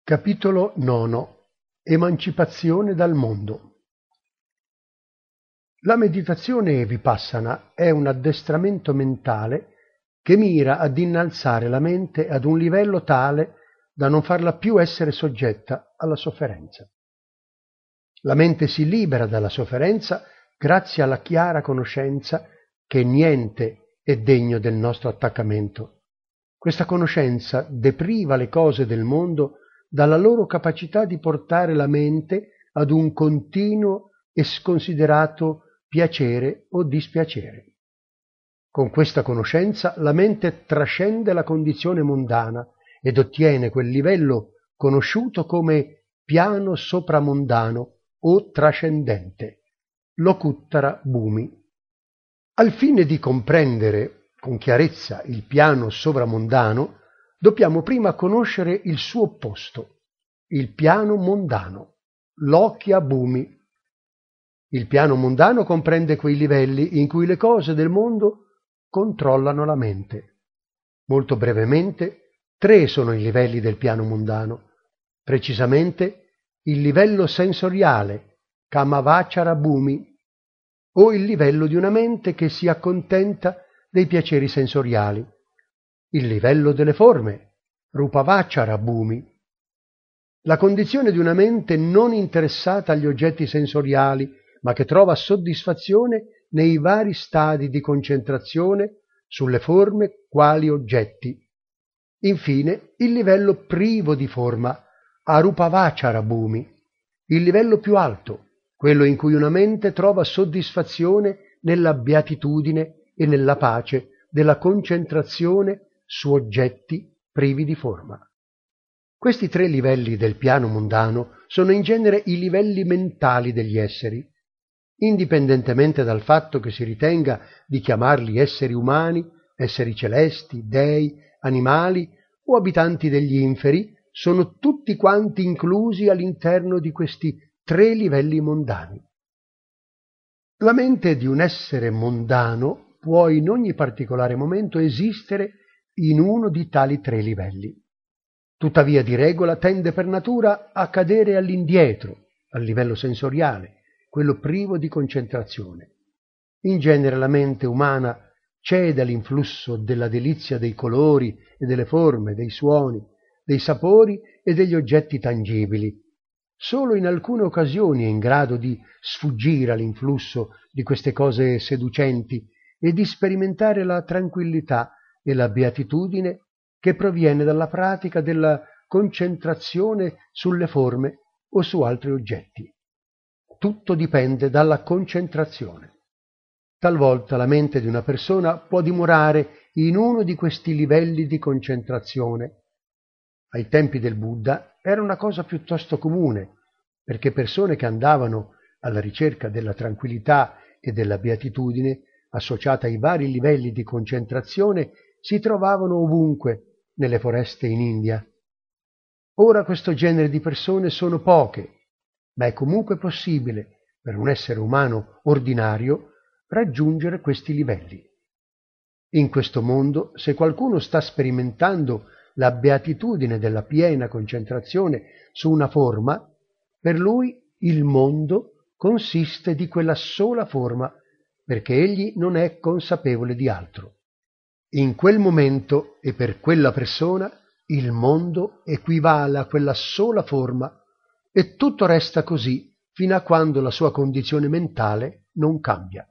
Capitolo IX. Emancipazione dal mondo. La meditazione vipassana è un addestramento mentale che mira ad innalzare la mente ad un livello tale da non farla più essere soggetta alla sofferenza. La mente si libera dalla sofferenza grazie alla chiara conoscenza che niente è degno del nostro attaccamento. Questa conoscenza depriva le cose del mondo dalla loro capacità di portare la mente ad un continuo e sconsiderato piacere o dispiacere. Con questa conoscenza la mente trascende la condizione mondana ed ottiene quel livello conosciuto come piano sopramondano o trascendente, Lokuttara Bhumi. Al fine di comprendere con chiarezza il piano sovramondano, dobbiamo prima conoscere il suo opposto, il piano mondano, Lokya Bhumi. Il piano mondano comprende quei livelli in cui le cose del mondo controllano la mente. Molto brevemente, 3 sono i livelli del piano mondano. Precisamente, il livello sensoriale, Kamavachara Bhumi, o il livello di una mente che si accontenta dei piaceri sensoriali. Il livello delle forme, Rupavachara Bhumi. La condizione di una mente non interessata agli oggetti sensoriali, ma che trova soddisfazione nei vari stadi di concentrazione sulle forme quali oggetti. Infine, il livello privo di forma, Arupavachara Bhumi, il livello più alto, quello in cui una mente trova soddisfazione nella beatitudine e nella pace della concentrazione su oggetti privi di forma. Questi 3 livelli del piano mondano sono in genere i livelli mentali degli esseri. Indipendentemente dal fatto che si ritenga di chiamarli esseri umani, esseri celesti, dei, animali o abitanti degli inferi, sono tutti quanti inclusi all'interno di questi 3 livelli mondani. La mente di un essere mondano può in ogni particolare momento esistere in uno di tali 3 livelli. Tuttavia, di regola, tende per natura a cadere all'indietro, al livello sensoriale, quello privo di concentrazione. In genere la mente umana cede all'influsso della delizia dei colori e delle forme, dei suoni, dei sapori e degli oggetti tangibili. Solo in alcune occasioni è in grado di sfuggire all'influsso di queste cose seducenti e di sperimentare la tranquillità e la beatitudine che proviene dalla pratica della concentrazione sulle forme o su altri oggetti. Tutto dipende dalla concentrazione. Talvolta la mente di una persona può dimorare in uno di questi livelli di concentrazione. Ai tempi del Buddha era una cosa piuttosto comune, perché persone che andavano alla ricerca della tranquillità e della beatitudine, associata ai vari livelli di concentrazione, si trovavano ovunque nelle foreste in India. Ora questo genere di persone sono poche, ma è comunque possibile per un essere umano ordinario raggiungere questi livelli. In questo mondo, se qualcuno sta sperimentando la beatitudine della piena concentrazione su una forma, per lui il mondo consiste di quella sola forma, perché egli non è consapevole di altro. In quel momento e per quella persona il mondo equivale a quella sola forma e tutto resta così fino a quando la sua condizione mentale non cambia.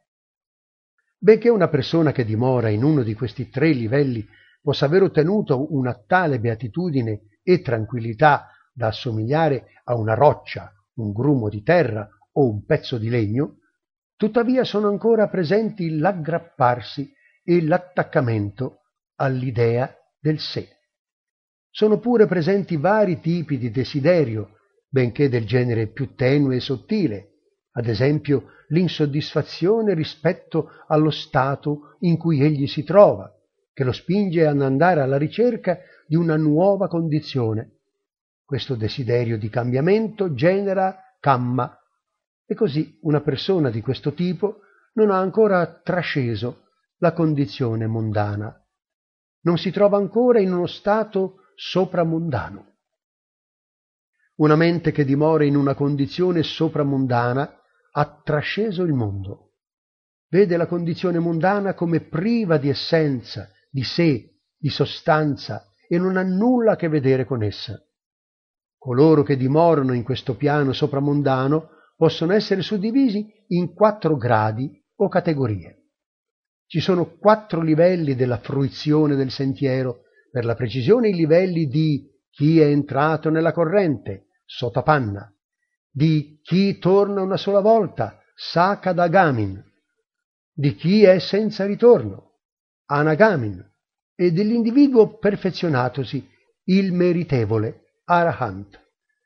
Benché una persona che dimora in uno di questi 3 livelli possa aver ottenuto una tale beatitudine e tranquillità da assomigliare a una roccia, un grumo di terra o un pezzo di legno, tuttavia sono ancora presenti l'aggrapparsi e l'attaccamento all'idea del sé. Sono pure presenti vari tipi di desiderio, benché del genere più tenue e sottile, ad esempio l'insoddisfazione rispetto allo stato in cui egli si trova, che lo spinge ad andare alla ricerca di una nuova condizione. Questo desiderio di cambiamento genera kamma, e così una persona di questo tipo non ha ancora trasceso la condizione mondana. Non si trova ancora in uno stato sopramondano. Una mente che dimora in una condizione sopramondana ha trasceso il mondo. Vede la condizione mondana come priva di essenza, di sé, di sostanza, e non ha nulla a che vedere con essa. Coloro che dimorano in questo piano sopramondano possono essere suddivisi in 4 gradi o categorie. Ci sono 4 livelli della fruizione del sentiero, per la precisione i livelli di chi è entrato nella corrente, sotapanna, di chi torna una sola volta, sakadagamin, di chi è senza ritorno, anagamin, e dell'individuo perfezionatosi, il meritevole, arahant.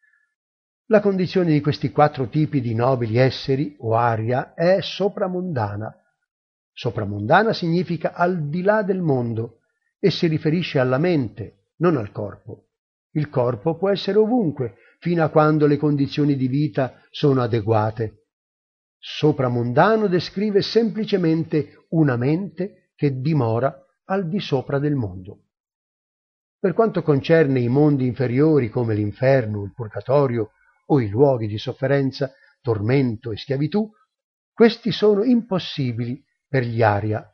La condizione di questi 4 tipi di nobili esseri, o aria, è sopramondana. Sopramondana significa al di là del mondo e si riferisce alla mente, non al corpo. Il corpo può essere ovunque, fino a quando le condizioni di vita sono adeguate. Sopramondano descrive semplicemente una mente che dimora al di sopra del mondo. Per quanto concerne i mondi inferiori come l'inferno, il purgatorio o i luoghi di sofferenza, tormento e schiavitù, questi sono impossibili per gli aria.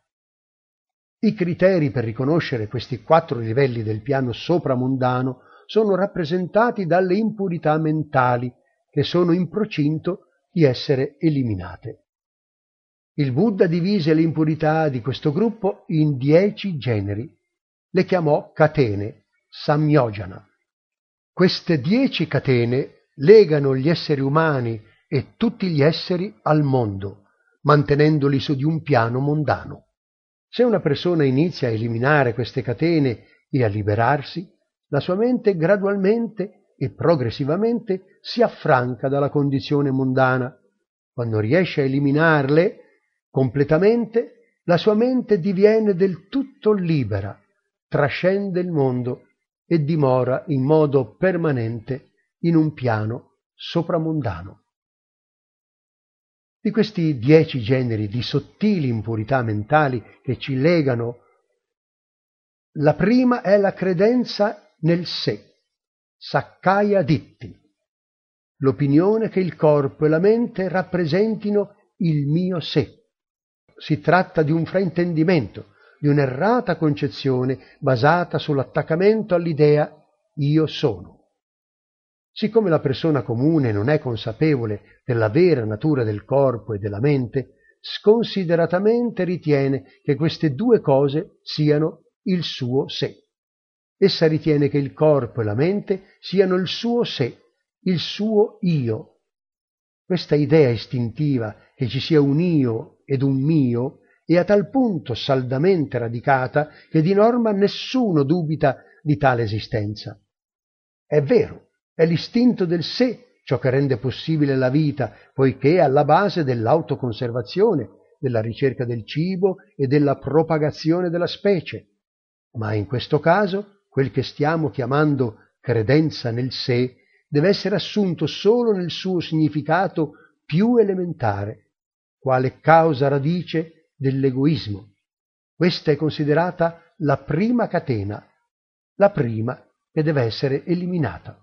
I criteri per riconoscere questi 4 livelli del piano sopramondano sono rappresentati dalle impurità mentali che sono in procinto di essere eliminate. Il Buddha divise le impurità di questo gruppo in 10 generi. Le chiamò catene, samyojana. Queste 10 catene legano gli esseri umani e tutti gli esseri al mondo, mantenendoli su di un piano mondano. Se una persona inizia a eliminare queste catene e a liberarsi, la sua mente gradualmente e progressivamente si affranca dalla condizione mondana. Quando riesce a eliminarle completamente, la sua mente diviene del tutto libera, trascende il mondo e dimora in modo permanente in un piano sopramondano. Di questi 10 generi di sottili impurità mentali che ci legano, la prima è la credenza nel sé, Sakkaya Ditti, l'opinione che il corpo e la mente rappresentino il mio sé. Si tratta di un fraintendimento, di un'errata concezione basata sull'attaccamento all'idea io sono. Siccome la persona comune non è consapevole della vera natura del corpo e della mente, sconsideratamente ritiene che queste 2 cose siano il suo sé. Essa ritiene che il corpo e la mente siano il suo sé, il suo io. Questa idea istintiva che ci sia un io ed un mio è a tal punto saldamente radicata che di norma nessuno dubita di tale esistenza. È vero, è l'istinto del sé ciò che rende possibile la vita, poiché è alla base dell'autoconservazione, della ricerca del cibo e della propagazione della specie. Ma in questo caso, quel che stiamo chiamando credenza nel sé deve essere assunto solo nel suo significato più elementare, quale causa radice dell'egoismo. Questa è considerata la prima catena, la prima che deve essere eliminata.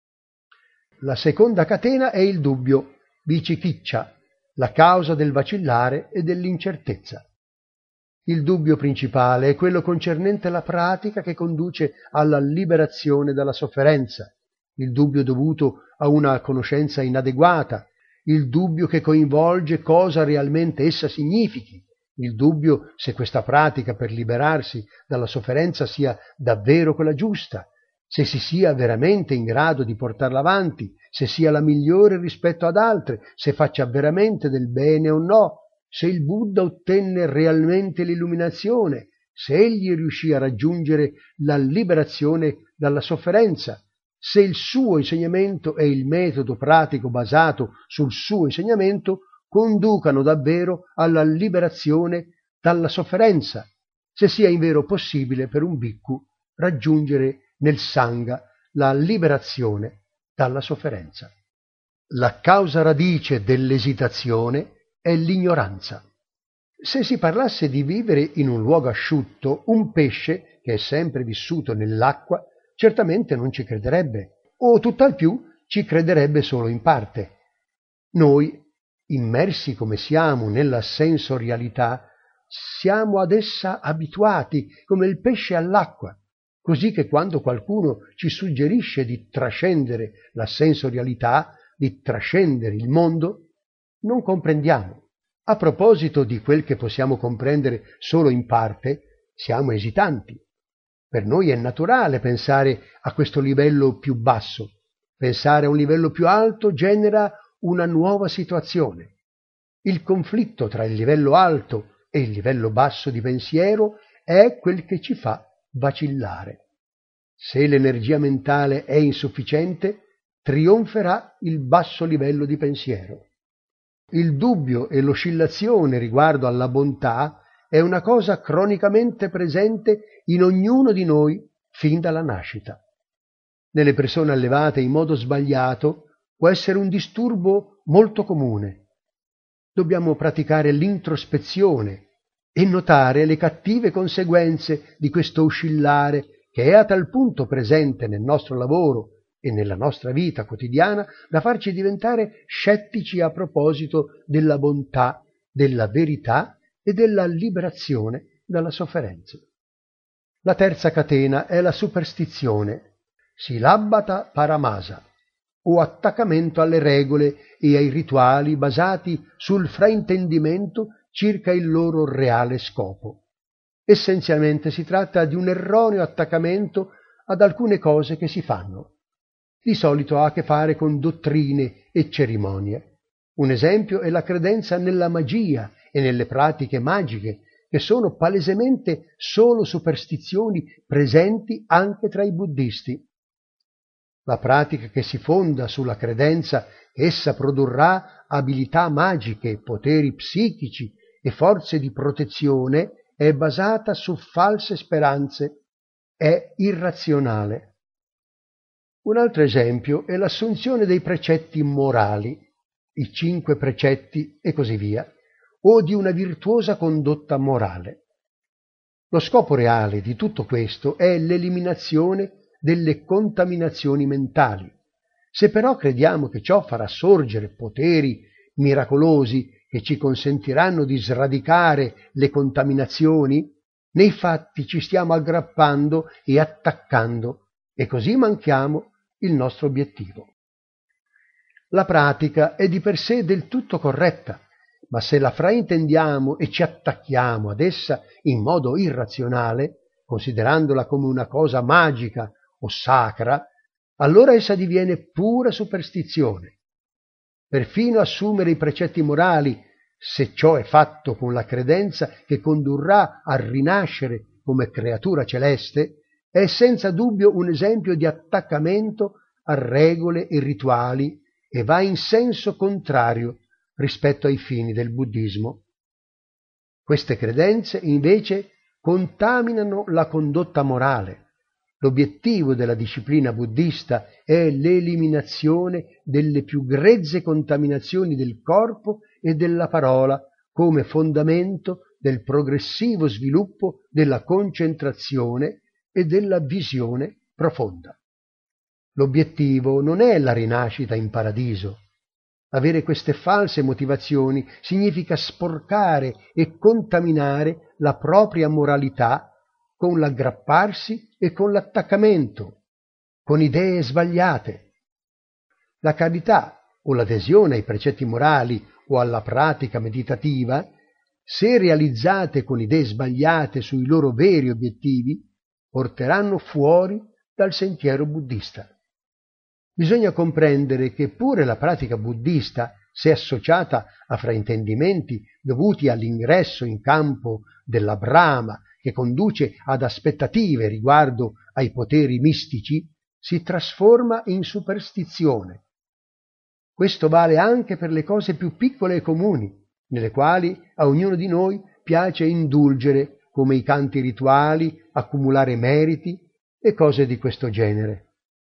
La seconda catena è il dubbio, vicikiccia, la causa del vacillare e dell'incertezza. Il dubbio principale è quello concernente la pratica che conduce alla liberazione dalla sofferenza, il dubbio dovuto a una conoscenza inadeguata, il dubbio che coinvolge cosa realmente essa significhi, il dubbio se questa pratica per liberarsi dalla sofferenza sia davvero quella giusta, se si sia veramente in grado di portarla avanti, se sia la migliore rispetto ad altre, se faccia veramente del bene o no, se il Buddha ottenne realmente l'illuminazione, se egli riuscì a raggiungere la liberazione dalla sofferenza, se il suo insegnamento e il metodo pratico basato sul suo insegnamento conducano davvero alla liberazione dalla sofferenza, se sia invero possibile per un bhikkhu raggiungere nel Sangha la liberazione dalla sofferenza. La causa radice dell'esitazione è l'ignoranza. Se si parlasse di vivere in un luogo asciutto, un pesce che è sempre vissuto nell'acqua certamente non ci crederebbe, o tutt'al più ci crederebbe solo in parte. Noi, immersi come siamo nella sensorialità, siamo ad essa abituati come il pesce all'acqua, così che quando qualcuno ci suggerisce di trascendere la sensorialità, di trascendere il mondo, non comprendiamo. A proposito di quel che possiamo comprendere solo in parte, siamo esitanti. Per noi è naturale pensare a questo livello più basso. Pensare a un livello più alto genera una nuova situazione. Il conflitto tra il livello alto e il livello basso di pensiero è quel che ci fa vacillare. Se l'energia mentale è insufficiente, trionferà il basso livello di pensiero. Il dubbio e l'oscillazione riguardo alla bontà è una cosa cronicamente presente in ognuno di noi fin dalla nascita. Nelle persone allevate in modo sbagliato può essere un disturbo molto comune. Dobbiamo praticare l'introspezione e notare le cattive conseguenze di questo oscillare che è a tal punto presente nel nostro lavoro e nella nostra vita quotidiana da farci diventare scettici a proposito della bontà, della verità e della liberazione dalla sofferenza. La terza catena è la superstizione, silabbata paramasa, o attaccamento alle regole e ai rituali basati sul fraintendimento circa il loro reale scopo. Essenzialmente si tratta di un erroneo attaccamento ad alcune cose che si fanno. Di solito ha a che fare con dottrine e cerimonie. Un esempio è la credenza nella magia e nelle pratiche magiche, che sono palesemente solo superstizioni presenti anche tra i buddisti. La pratica che si fonda sulla credenza che essa produrrà abilità magiche, poteri psichici e forze di protezione è basata su false speranze, è irrazionale. Un altro esempio è l'assunzione dei precetti morali, i 5 precetti e così via, o di una virtuosa condotta morale. Lo scopo reale di tutto questo è l'eliminazione delle contaminazioni mentali. Se però crediamo che ciò farà sorgere poteri miracolosi che ci consentiranno di sradicare le contaminazioni, nei fatti ci stiamo aggrappando e attaccando e così manchiamo il nostro obiettivo. La pratica è di per sé del tutto corretta, ma se la fraintendiamo e ci attacchiamo ad essa in modo irrazionale, considerandola come una cosa magica o sacra, allora essa diviene pura superstizione. Perfino assumere i precetti morali, se ciò è fatto con la credenza che condurrà a rinascere come creatura celeste, è senza dubbio un esempio di attaccamento a regole e rituali e va in senso contrario rispetto ai fini del buddismo. Queste credenze, invece, contaminano la condotta morale. L'obiettivo della disciplina buddista è l'eliminazione delle più grezze contaminazioni del corpo e della parola come fondamento del progressivo sviluppo della concentrazione e della visione profonda. L'obiettivo non è la rinascita in paradiso. Avere queste false motivazioni significa sporcare e contaminare la propria moralità con l'aggrapparsi e con l'attaccamento, con idee sbagliate. La carità o l'adesione ai precetti morali o alla pratica meditativa, se realizzate con idee sbagliate sui loro veri obiettivi, porteranno fuori dal sentiero buddista. Bisogna comprendere che pure la pratica buddista, se associata a fraintendimenti dovuti all'ingresso in campo della Brahma, che conduce ad aspettative riguardo ai poteri mistici, si trasforma in superstizione. Questo vale anche per le cose più piccole e comuni, nelle quali a ognuno di noi piace indulgere, come i canti rituali, accumulare meriti e cose di questo genere.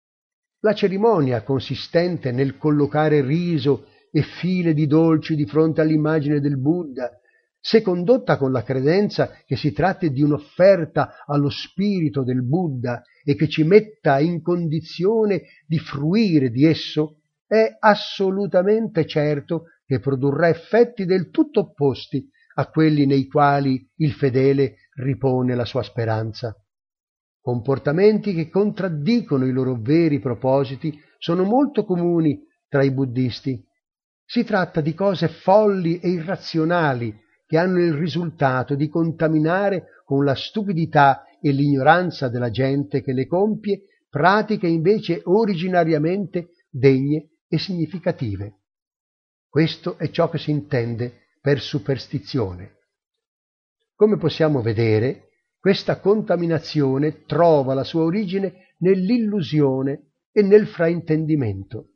La cerimonia consistente nel collocare riso e file di dolci di fronte all'immagine del Buddha, se condotta con la credenza che si tratti di un'offerta allo spirito del Buddha e che ci metta in condizione di fruire di esso, è assolutamente certo che produrrà effetti del tutto opposti a quelli nei quali il fedele ripone la sua speranza. Comportamenti che contraddicono i loro veri propositi sono molto comuni tra i buddisti. Si tratta di cose folli e irrazionali che hanno il risultato di contaminare con la stupidità e l'ignoranza della gente che le compie pratiche invece originariamente degne e significative. Questo è ciò che si intende per superstizione. Come possiamo vedere, questa contaminazione trova la sua origine nell'illusione e nel fraintendimento.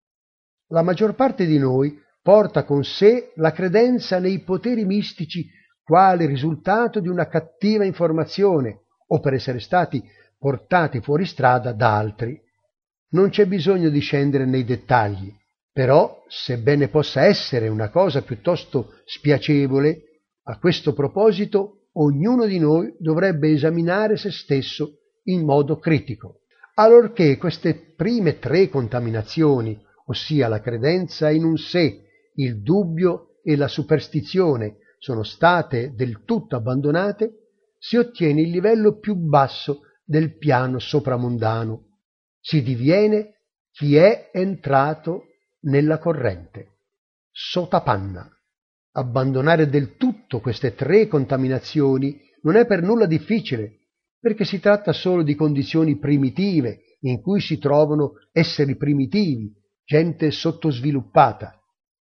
La maggior parte di noi porta con sé la credenza nei poteri mistici quale risultato di una cattiva informazione o per essere stati portati fuori strada da altri. Non c'è bisogno di scendere nei dettagli, però, sebbene possa essere una cosa piuttosto spiacevole, a questo proposito ognuno di noi dovrebbe esaminare se stesso in modo critico. Allorché queste prime 3 contaminazioni, ossia la credenza in un sé, il dubbio e la superstizione, sono state del tutto abbandonate, si ottiene il livello più basso del piano sopramondano. Si diviene chi è entrato nella corrente. Sotapanna. Abbandonare del tutto queste 3 contaminazioni non è per nulla difficile, perché si tratta solo di condizioni primitive in cui si trovano esseri primitivi, gente sottosviluppata.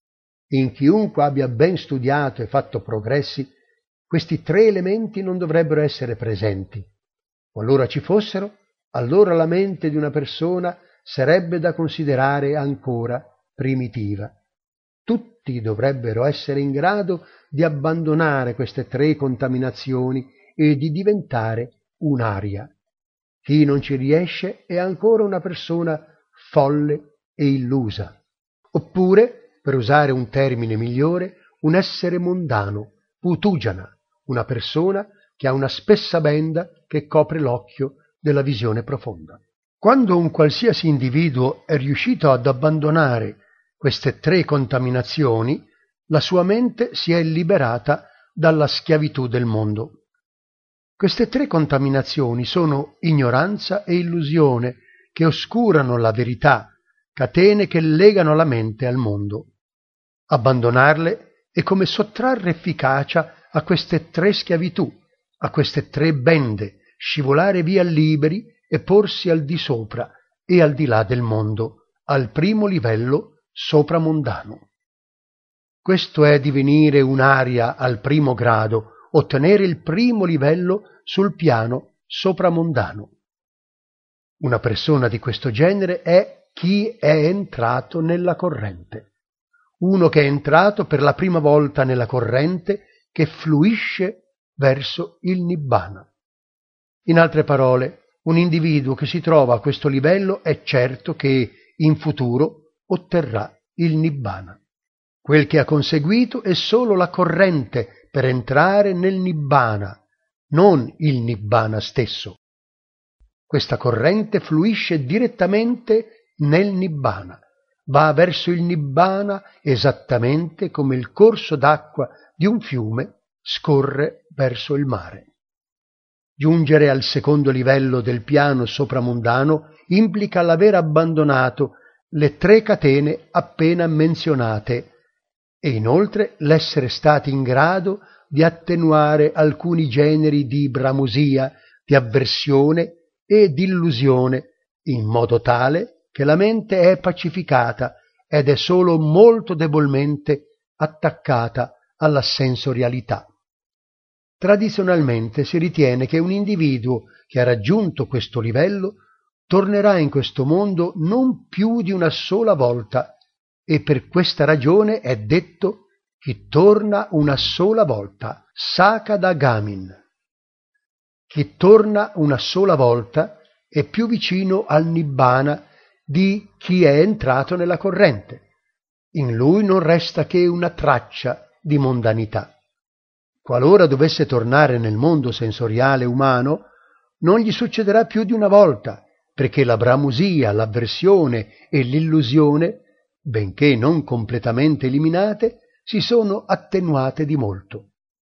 In chiunque abbia ben studiato e fatto progressi, questi 3 elementi non dovrebbero essere presenti. Qualora ci fossero, allora la mente di una persona sarebbe da considerare ancora primitiva. Tutti dovrebbero essere in grado di abbandonare queste 3 contaminazioni e di diventare un'aria. Chi non ci riesce è ancora una persona folle e illusa. Oppure, per usare un termine migliore, un essere mondano, putujana, una persona che ha una spessa benda che copre l'occhio della visione profonda. Quando un qualsiasi individuo è riuscito ad abbandonare queste 3 contaminazioni, la sua mente si è liberata dalla schiavitù del mondo. Queste 3 contaminazioni sono ignoranza e illusione che oscurano la verità, catene che legano la mente al mondo. Abbandonarle è come sottrarre efficacia a queste 3 schiavitù, a queste 3 bende, scivolare via liberi e porsi al di sopra e al di là del mondo, al primo livello sopramondano. Questo è divenire un'aria al primo grado, ottenere il primo livello sul piano sopramondano. Una persona di questo genere è chi è entrato nella corrente. Uno che è entrato per la prima volta nella corrente che fluisce verso il Nibbana. In altre parole, un individuo che si trova a questo livello è certo che in futuro otterrà il Nibbana. Quel che ha conseguito è solo la corrente per entrare nel Nibbana, non il Nibbana stesso. Questa corrente fluisce direttamente nel Nibbana, va verso il Nibbana esattamente come il corso d'acqua di un fiume scorre verso il mare. Giungere al secondo livello del piano sopramondano implica l'aver abbandonato le 3 catene appena menzionate e inoltre l'essere stati in grado di attenuare alcuni generi di bramosia, di avversione e di illusione, in modo tale che la mente è pacificata ed è solo molto debolmente attaccata alla sensorialità. Tradizionalmente si ritiene che un individuo che ha raggiunto questo livello tornerà in questo mondo non più di una sola volta e per questa ragione è detto chi torna una sola volta, Sakada Gamin. Chi torna una sola volta è più vicino al Nibbana di chi è entrato nella corrente. In lui non resta che una traccia di mondanità. Qualora dovesse tornare nel mondo sensoriale umano, non gli succederà più di una volta, perché la bramosia, l'avversione e l'illusione, benché non completamente eliminate, si sono attenuate di molto.